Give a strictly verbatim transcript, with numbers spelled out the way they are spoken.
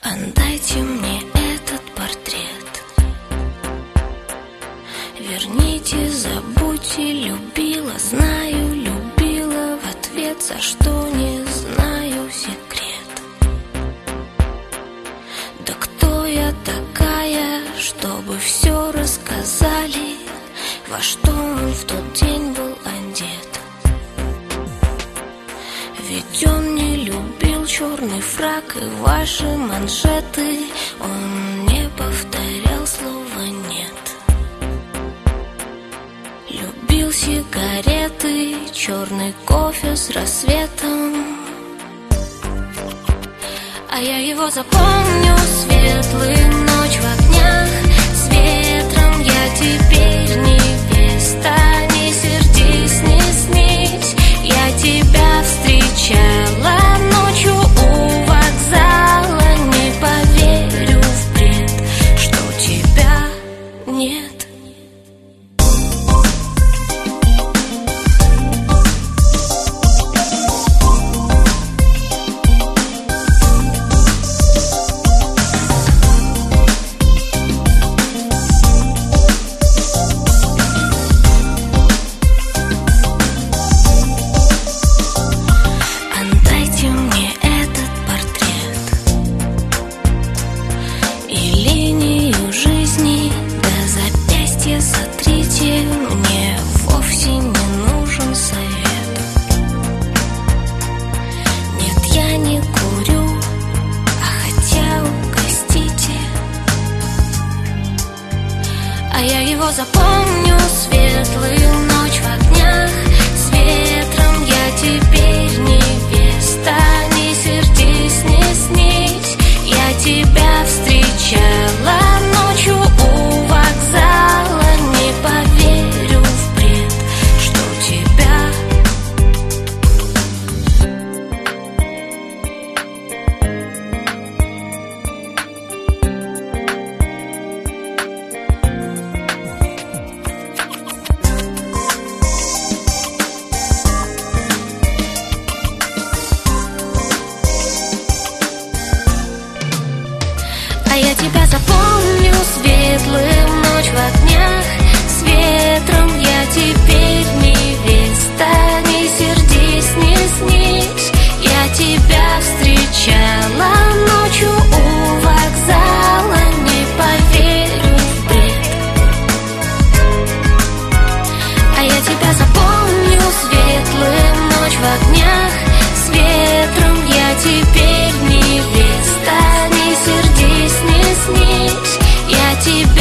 Отдайте мне этот портрет. Верните, забудьте, любила, знаю, любила. В ответ за что не знаю, секрет. Да кто я такая, чтобы все рассказали, во что он в тот день был одет? Ведь он не любил черный фрак и ваши манжеты. Он не повторял слова «нет». Любил сигареты, черный кофе с рассветом. А я его запомню, светлым, ночь в огнях, с ветром. Я теперь невеста, не сердись, не снись. Я тебя встречала ночью у вокзала. Не поверю в бред, что тебя нет. Сотрите, мне вовсе не нужен совет. Нет, я не курю, а хотя угостите. А я его запомню, светлым, ночь в огнях, с ветром. Я теперь невеста, не сердись, не снись. Я тебя встречала ночью у вокзала. Не поверю в бред, что тебя А я тебя запомню, светлым, ночь в огнях, с ветром. Я теперь невеста, не сердись, не снись. Я тебя встречала ночью у вокзала. Не поверю в бред. А я тебя запомню, светлым, ночь в огнях, с ветром. Я теперь невеста, не сердись, не снись. Я тебя